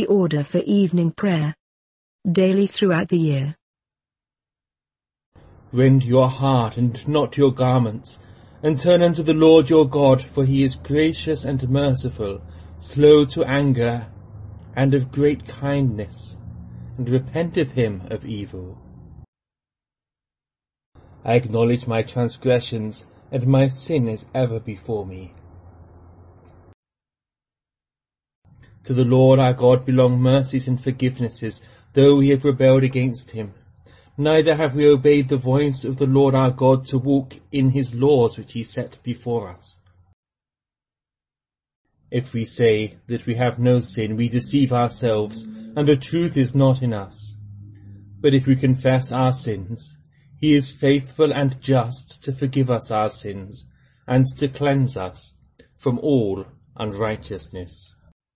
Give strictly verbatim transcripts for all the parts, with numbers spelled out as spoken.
order for evening prayer. Daily throughout the year. Rend your heart and not your garments, and turn unto the Lord your God, for he is gracious and merciful, slow to anger, and of great kindness, and repenteth him of evil. I acknowledge my transgressions, and my sin is ever before me. To the Lord our God belong mercies and forgivenesses, though we have rebelled against him. Neither have we obeyed the voice of the Lord our God to walk in his laws which he set before us. If we say that we have no sin, we deceive ourselves, and the truth is not in us. But if we confess our sins, he is faithful and just to forgive us our sins, and to cleanse us from all unrighteousness.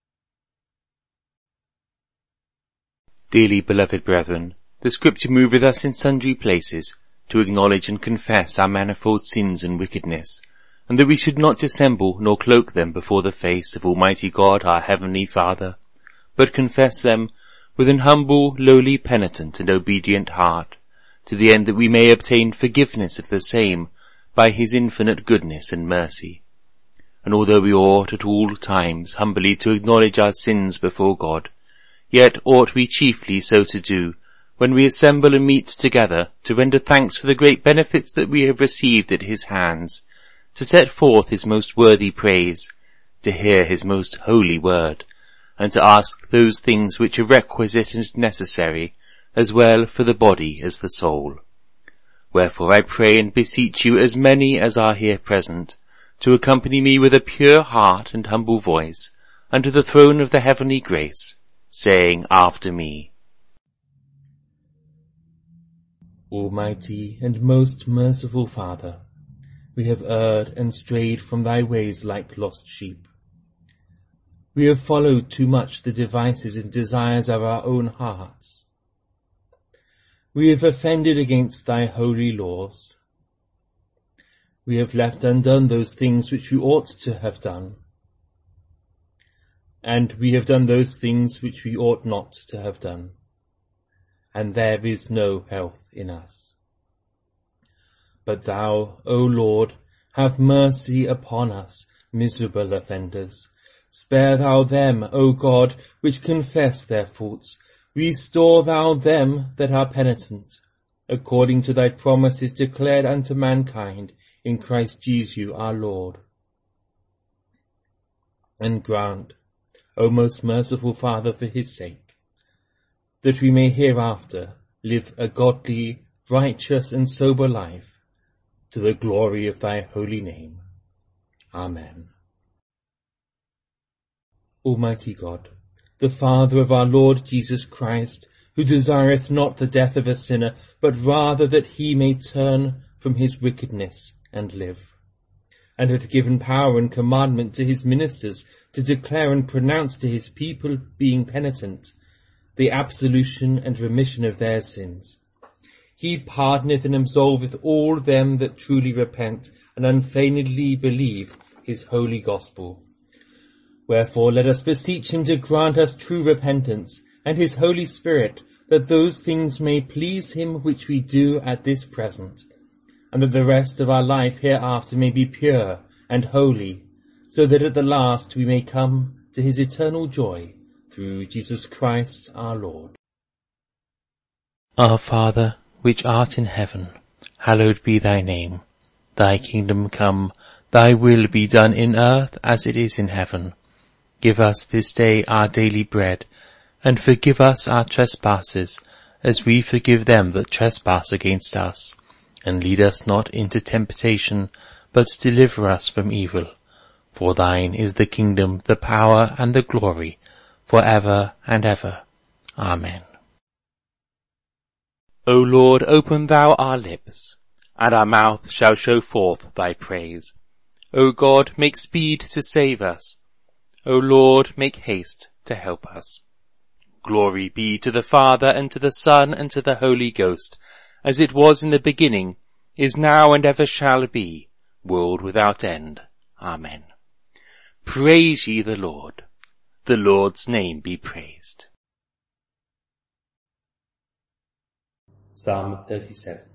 Dearly beloved brethren, the Scripture moveth us in sundry places to acknowledge and confess our manifold sins and wickedness, and that we should not dissemble nor cloak them before the face of Almighty God our Heavenly Father, but confess them with an humble, lowly, penitent, and obedient heart, to the end that we may obtain forgiveness of the same by his infinite goodness and mercy. And although we ought at all times humbly to acknowledge our sins before God, yet ought we chiefly so to do when we assemble and meet together to render thanks for the great benefits that we have received at his hands, to set forth his most worthy praise, to hear his most holy word, and to ask those things which are requisite and necessary, as well for the body as the soul. Wherefore I pray and beseech you, as many as are here present, to accompany me with a pure heart and humble voice unto the throne of the heavenly grace, saying after me, Almighty and most merciful Father, we have erred and strayed from thy ways like lost sheep. We have followed too much the devices and desires of our own hearts. We have offended against thy holy laws. We have left undone those things which we ought to have done. And we have done those things which we ought not to have done. And there is no health in us. But thou, O Lord, have mercy upon us, miserable offenders. Spare thou them, O God, which confess their faults. Restore thou them that are penitent, according to thy promises declared unto mankind in Christ Jesus our Lord. And grant, O most merciful Father, for his sake, that we may hereafter live a godly, righteous, and sober life, to the glory of thy holy name. Amen. Almighty God, the Father of our Lord Jesus Christ, who desireth not the death of a sinner, but rather that he may turn from his wickedness and live, and hath given power and commandment to his ministers to declare and pronounce to his people, being penitent, the absolution and remission of their sins. He pardoneth and absolveth all them that truly repent and unfeignedly believe his holy gospel. Wherefore let us beseech him to grant us true repentance, and his Holy Spirit, that those things may please him which we do at this present, and that the rest of our life hereafter may be pure and holy, so that at the last we may come to his eternal joy, through Jesus Christ our Lord. Our Father, which art in heaven, hallowed be thy name. Thy kingdom come, thy will be done in earth as it is in heaven. Give us this day our daily bread, and forgive us our trespasses, as we forgive them that trespass against us. And lead us not into temptation, but deliver us from evil. For thine is the kingdom, the power, and the glory, for ever and ever. Amen. O Lord, open thou our lips, and our mouth shall show forth thy praise. O God, make speed to save us. O Lord, make haste to help us. Glory be to the Father, and to the Son, and to the Holy Ghost, as it was in the beginning, is now, and ever shall be, world without end. Amen. Praise ye the Lord. The Lord's name be praised. Psalm thirty-seven.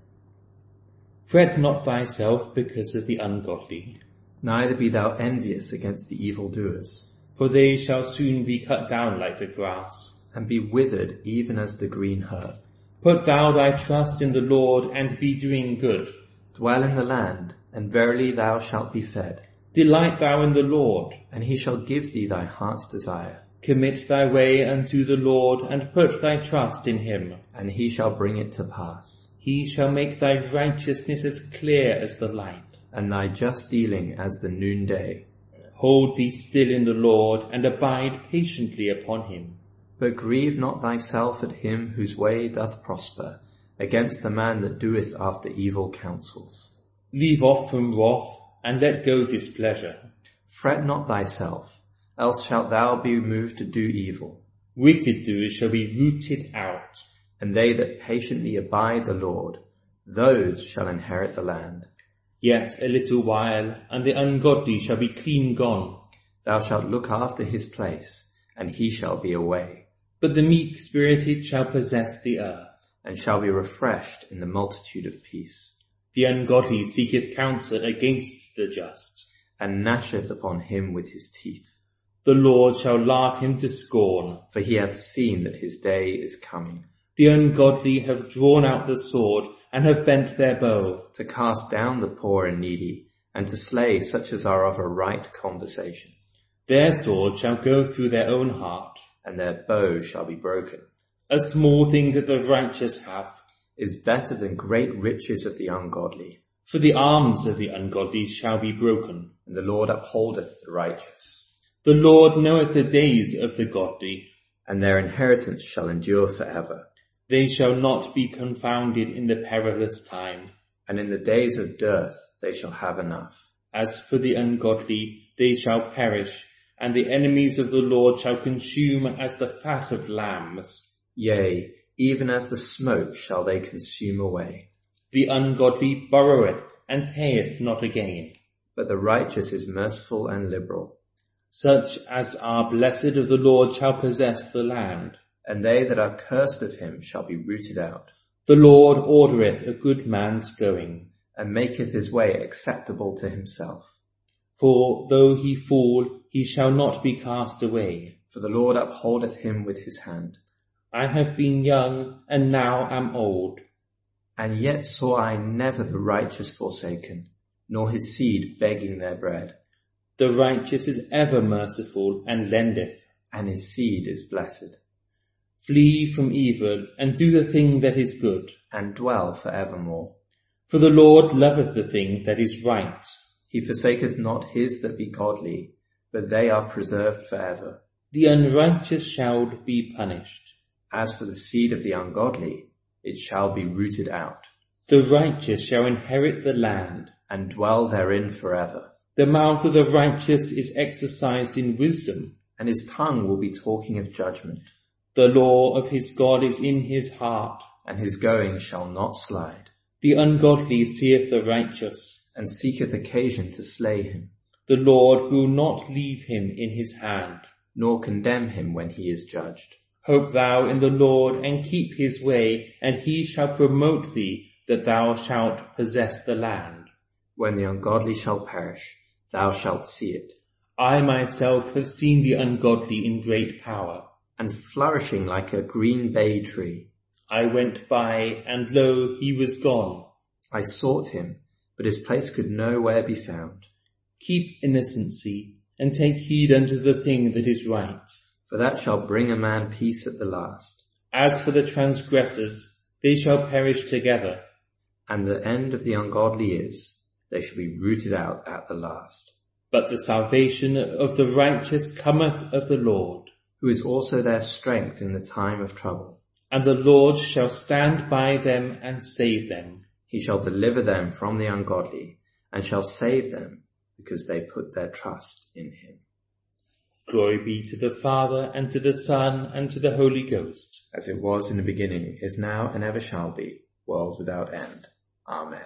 Fret not thyself because of the ungodly, neither be thou envious against the evildoers, for they shall soon be cut down like the grass, and be withered even as the green herb. Put thou thy trust in the Lord, and be doing good. Dwell in the land, and verily thou shalt be fed. Delight thou in the Lord, and he shall give thee thy heart's desire. Commit thy way unto the Lord, and put thy trust in him, and he shall bring it to pass. He shall make thy righteousness as clear as the light, and thy just dealing as the noonday. Hold thee still in the Lord, and abide patiently upon him. But grieve not thyself at him whose way doth prosper, against the man that doeth after evil counsels. Leave off from wrath, and let go displeasure. Fret not thyself, else shalt thou be moved to do evil. Wicked doers shall be rooted out. And they that patiently abide the Lord, those shall inherit the land. Yet a little while, and the ungodly shall be clean gone. Thou shalt look after his place, and he shall be away. But the meek-spirited shall possess the earth, and shall be refreshed in the multitude of peace. The ungodly seeketh counsel against the just, and gnasheth upon him with his teeth. The Lord shall laugh him to scorn, for he hath seen that his day is coming. The ungodly have drawn out the sword, and have bent their bow, to cast down the poor and needy, and to slay such as are of a right conversation. Their sword shall go through their own heart, and their bow shall be broken. A small thing that the righteous have is better than great riches of the ungodly. For the arms of the ungodly shall be broken, and the Lord upholdeth the righteous. The Lord knoweth the days of the godly, and their inheritance shall endure for ever. They shall not be confounded in the perilous time, and in the days of dearth they shall have enough. As for the ungodly, they shall perish, and the enemies of the Lord shall consume as the fat of lambs. Yea, even as the smoke shall they consume away. The ungodly borroweth, and payeth not again. But the righteous is merciful and liberal. Such as are blessed of the Lord shall possess the land, and they that are cursed of him shall be rooted out. The Lord ordereth a good man's going, and maketh his way acceptable to himself. For though he fall, he shall not be cast away. For the Lord upholdeth him with his hand. I have been young, and now am old. And yet saw I never the righteous forsaken, nor his seed begging their bread. The righteous is ever merciful, and lendeth, and his seed is blessed. Flee from evil, and do the thing that is good, and dwell for evermore. For the Lord loveth the thing that is right. He forsaketh not his that be godly, but they are preserved for ever. The unrighteous shall be punished. As for the seed of the ungodly, it shall be rooted out. The righteous shall inherit the land, and dwell therein forever. The mouth of the righteous is exercised in wisdom, and his tongue will be talking of judgment. The law of his God is in his heart, and his going shall not slide. The ungodly seeth the righteous, and seeketh occasion to slay him. The Lord will not leave him in his hand, nor condemn him when he is judged. Hope thou in the Lord, and keep his way, and he shall promote thee, that thou shalt possess the land. When the ungodly shall perish, thou shalt see it. I myself have seen the ungodly in great power, and flourishing like a green bay tree. I went by, and lo, he was gone. I sought him, but his place could nowhere be found. Keep innocency, and take heed unto the thing that is right. For that shall bring a man peace at the last. As for the transgressors, they shall perish together. And the end of the ungodly is, they shall be rooted out at the last. But the salvation of the righteous cometh of the Lord, who is also their strength in the time of trouble. And the Lord shall stand by them and save them. He shall deliver them from the ungodly, and shall save them, because they put their trust in him. Glory be to the Father, and to the Son, and to the Holy Ghost. As it was in the beginning, is now, and ever shall be, world without end. Amen.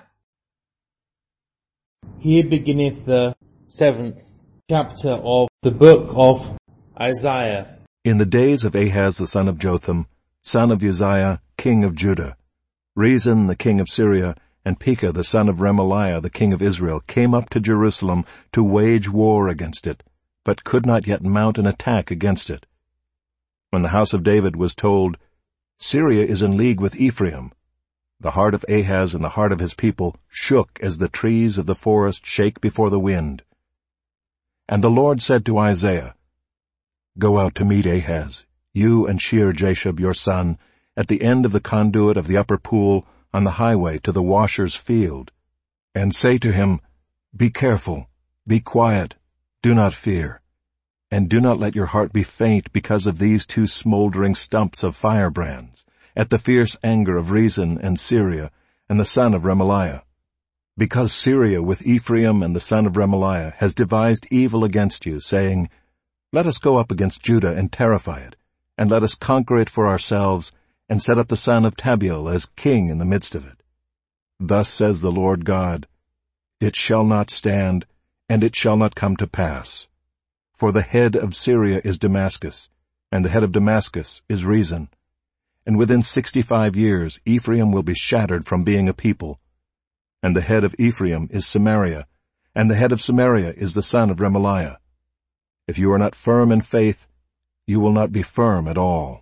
Here beginneth the seventh chapter of the book of Isaiah. In the days of Ahaz the son of Jotham, son of Uzziah, king of Judah, Rezin the king of Syria, and Pekah the son of Remaliah the king of Israel came up to Jerusalem to wage war against it, but could not yet mount an attack against it. When the house of David was told, Syria is in league with Ephraim, the heart of Ahaz and the heart of his people shook as the trees of the forest shake before the wind. And the Lord said to Isaiah, Go out to meet Ahaz, you and Shear-Jashub your son, at the end of the conduit of the upper pool, on the highway to the washer's field, and say to him, Be careful, be quiet, do not fear, and do not let your heart be faint because of these two smoldering stumps of firebrands, at the fierce anger of Rezin and Syria and the son of Remaliah. Because Syria with Ephraim and the son of Remaliah has devised evil against you, saying, Let us go up against Judah and terrify it, and let us conquer it for ourselves, and set up the son of Tabiel as king in the midst of it. Thus says the Lord God, It shall not stand, and it shall not come to pass. For the head of Syria is Damascus, and the head of Damascus is Rezin. And within sixty-five years Ephraim will be shattered from being a people. And the head of Ephraim is Samaria, and the head of Samaria is the son of Remaliah. If you are not firm in faith, you will not be firm at all.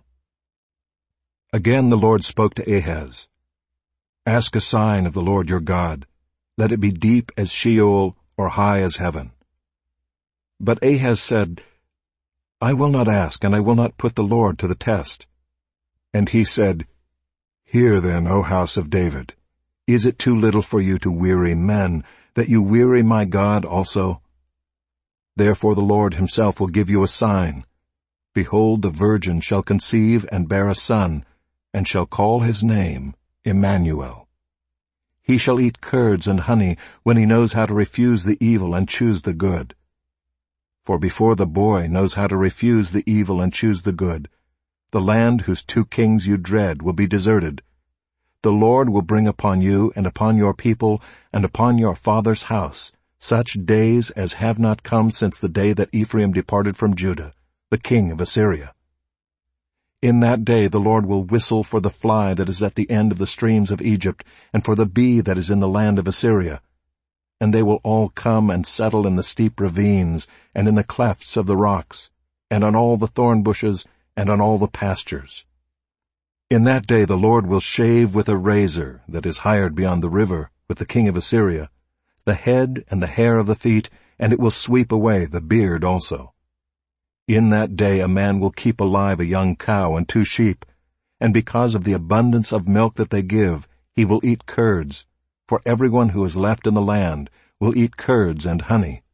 Again the Lord spoke to Ahaz, Ask a sign of the Lord your God. Let it be deep as Sheol or high as heaven. But Ahaz said, I will not ask, and I will not put the Lord to the test. And he said, Hear then, O house of David, is it too little for you to weary men, that you weary my God also? Therefore the Lord himself will give you a sign. Behold, the virgin shall conceive and bear a son, and shall call his name Emmanuel. He shall eat curds and honey when he knows how to refuse the evil and choose the good. For before the boy knows how to refuse the evil and choose the good, the land whose two kings you dread will be deserted. The Lord will bring upon you and upon your people and upon your father's house such days as have not come since the day that Ephraim departed from Judah, the king of Assyria. In that day the Lord will whistle for the fly that is at the end of the streams of Egypt, and for the bee that is in the land of Assyria. And they will all come and settle in the steep ravines, and in the clefts of the rocks, and on all the thorn bushes, and on all the pastures. In that day the Lord will shave with a razor that is hired beyond the river with the king of Assyria, the head and the hair of the feet, and it will sweep away the beard also. In that day a man will keep alive a young cow and two sheep, and because of the abundance of milk that they give, he will eat curds, for everyone who is left in the land will eat curds and honey.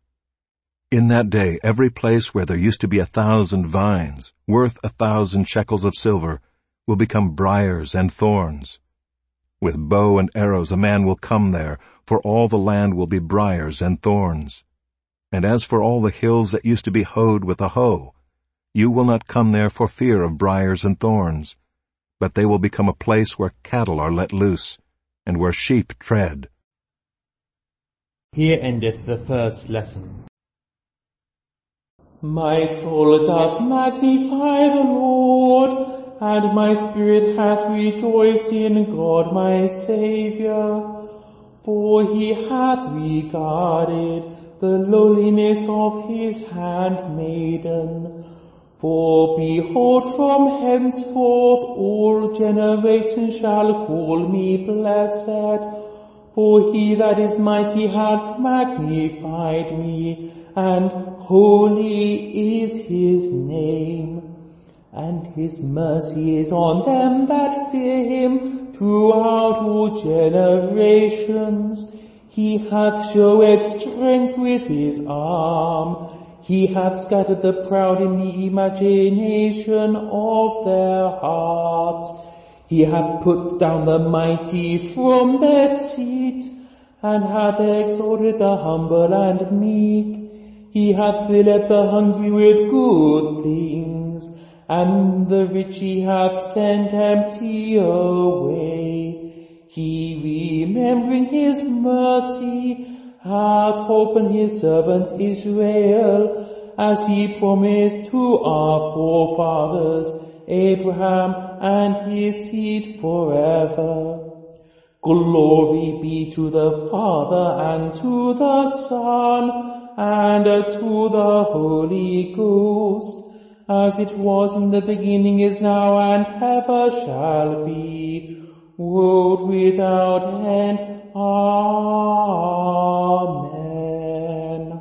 In that day every place where there used to be a thousand vines, worth a thousand shekels of silver, will become briars and thorns. With bow and arrows a man will come there, for all the land will be briars and thorns. And as for all the hills that used to be hoed with a hoe, you will not come there for fear of briars and thorns, but they will become a place where cattle are let loose, and where sheep tread. Here endeth the first lesson. My soul doth magnify the Lord, and my spirit hath rejoiced in God my Saviour, for he hath regarded the lowliness of his handmaiden. For behold, from henceforth all generations shall call me blessed. For he that is mighty hath magnified me, and holy is his name. And his mercy is on them that fear him throughout all generations. He hath showed strength with his arm. He hath scattered the proud in the imagination of their hearts. He hath put down the mighty from their seat, and hath exalted the humble and meek. He hath filled the hungry with good things, and the rich he hath sent empty away. He, remembering his mercy, hath opened his servant Israel, as he promised to our forefathers, Abraham and his seed forever. Glory be to the Father and to the Son and to the Holy Ghost, as it was in the beginning, is now, and ever shall be, world without end. Amen.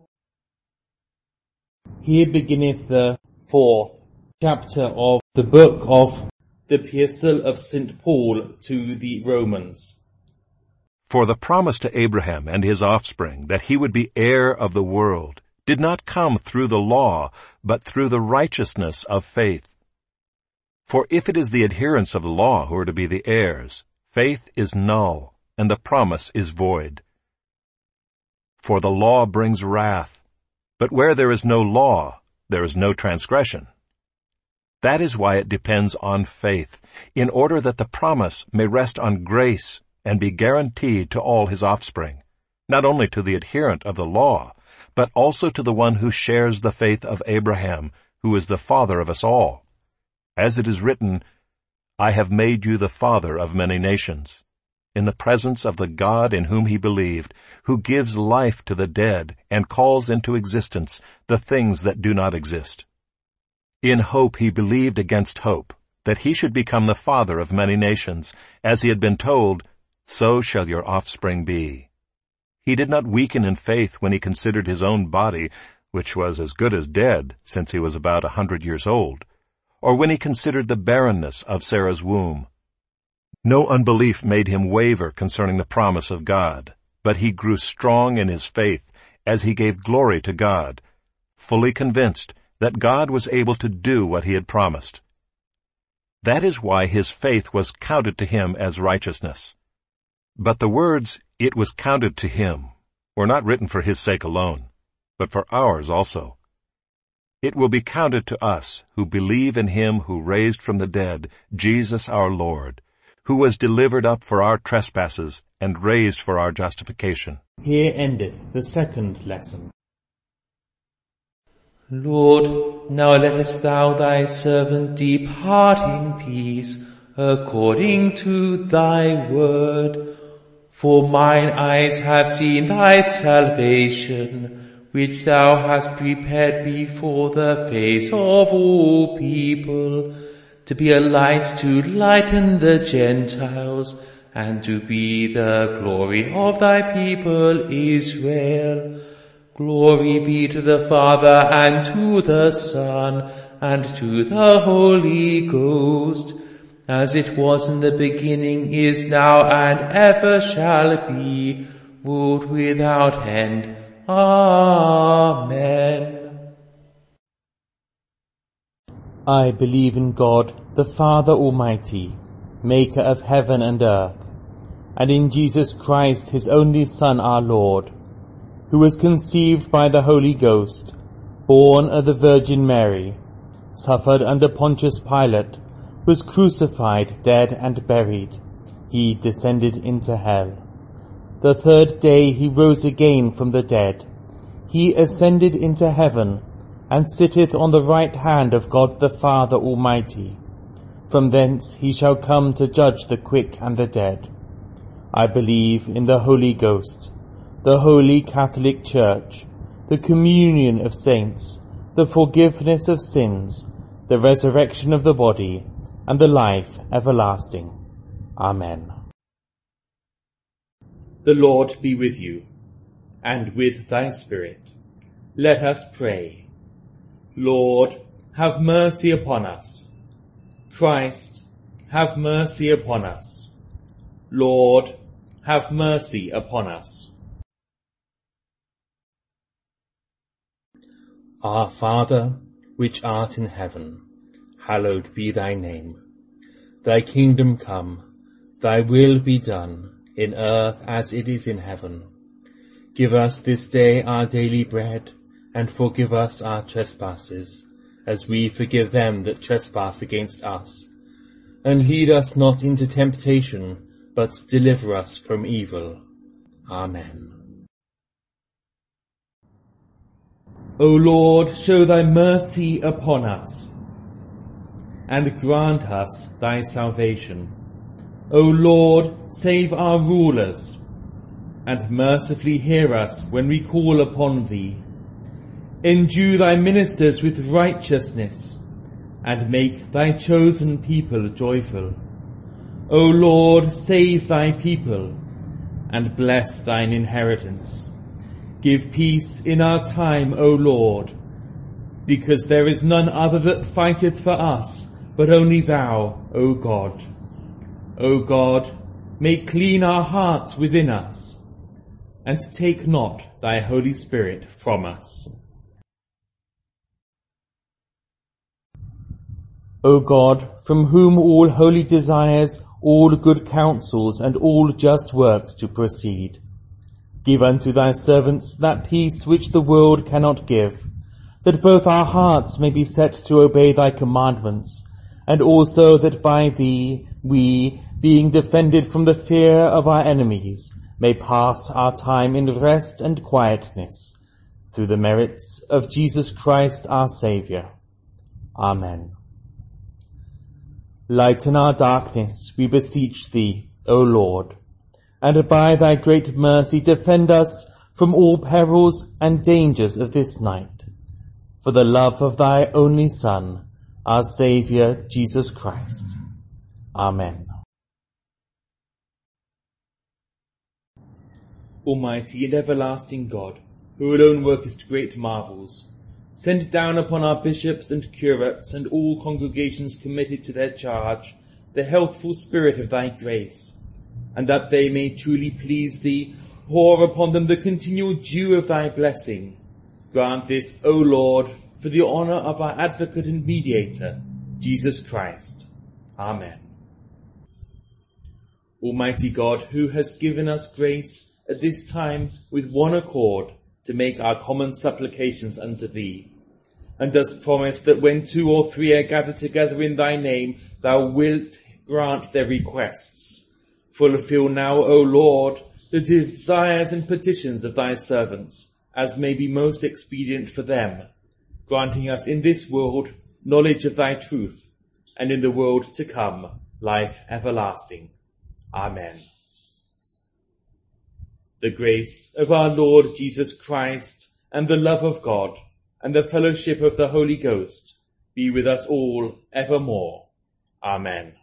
Here beginneth the fourth chapter of the book of the Epistle of Saint Paul to the Romans. For the promise to Abraham and his offspring that he would be heir of the world did not come through the law, but through the righteousness of faith. For if it is the adherents of the law who are to be the heirs, faith is null, and the promise is void. For the law brings wrath, but where there is no law, there is no transgression. That is why it depends on faith, in order that the promise may rest on grace and be guaranteed to all his offspring, not only to the adherent of the law, but also to the one who shares the faith of Abraham, who is the father of us all. As it is written, I have made you the father of many nations, in the presence of the God in whom he believed, who gives life to the dead and calls into existence the things that do not exist. In hope he believed against hope, that he should become the father of many nations, as he had been told, so shall your offspring be. He did not weaken in faith when he considered his own body, which was as good as dead, since he was about a hundred years old, or when he considered the barrenness of Sarah's womb. No unbelief made him waver concerning the promise of God, but he grew strong in his faith as he gave glory to God, fully convinced that God was able to do what he had promised. That is why his faith was counted to him as righteousness. But the words, "it was counted to him," were not written for his sake alone, but for ours also. It will be counted to us who believe in him who raised from the dead Jesus our Lord, who was delivered up for our trespasses and raised for our justification. Here endeth the second lesson. Lord, now lettest thou thy servant depart in peace, according to thy word. For mine eyes have seen thy salvation, which thou hast prepared before the face of all people, to be a light to lighten the Gentiles, and to be the glory of thy people Israel. Glory be to the Father, and to the Son, and to the Holy Ghost, as it was in the beginning, is now, and ever shall be, world without end. Amen. I believe in God, the Father Almighty, maker of heaven and earth, and in Jesus Christ, his only Son, our Lord, who was conceived by the Holy Ghost, born of the Virgin Mary, suffered under Pontius Pilate, was crucified, dead, and buried. He descended into hell. The third day he rose again from the dead. He ascended into heaven, and sitteth on the right hand of God the Father Almighty. From thence he shall come to judge the quick and the dead. I believe in the Holy Ghost, the Holy Catholic Church, the communion of saints, the forgiveness of sins, the resurrection of the body, and the life everlasting. Amen. The Lord be with you, and with thy spirit. Let us pray. Lord, have mercy upon us. Christ, have mercy upon us. Lord, have mercy upon us. Our Father, which art in heaven, hallowed be thy name. Thy kingdom come, thy will be done, in earth as it is in heaven. Give us this day our daily bread, and forgive us our trespasses, as we forgive them that trespass against us. And lead us not into temptation, but deliver us from evil. Amen. O Lord, show thy mercy upon us, and grant us thy salvation. O Lord, save our rulers, and mercifully hear us when we call upon thee. Endue thy ministers with righteousness, and make thy chosen people joyful. O Lord, save thy people, and bless thine inheritance. Give peace in our time, O Lord, because there is none other that fighteth for us, but only thou, O God. O God, make clean our hearts within us, and take not thy Holy Spirit from us. O God, from whom all holy desires, all good counsels, and all just works do proceed, give unto thy servants that peace which the world cannot give, that both our hearts may be set to obey thy commandments, and also that by thee we, being defended from the fear of our enemies, may pass our time in rest and quietness, through the merits of Jesus Christ our Saviour. Amen. Lighten our darkness, we beseech thee, O Lord, and by thy great mercy defend us from all perils and dangers of this night, for the love of thy only Son, our Saviour, Jesus Christ. Amen. Almighty and everlasting God, who alone workest great marvels, send down upon our bishops and curates and all congregations committed to their charge the healthful spirit of thy grace, and that they may truly please thee, pour upon them the continual dew of thy blessing. Grant this, O Lord, for the honour of our advocate and mediator, Jesus Christ. Amen. Almighty God, who hast given us grace at this time with one accord to make our common supplications unto thee, and dost promise that when two or three are gathered together in thy name, thou wilt grant their requests. Fulfill now, O Lord, the desires and petitions of thy servants, as may be most expedient for them, granting us in this world knowledge of thy truth, and in the world to come life everlasting. Amen. The grace of our Lord Jesus Christ, and the love of God, and the fellowship of the Holy Ghost be with us all evermore. Amen.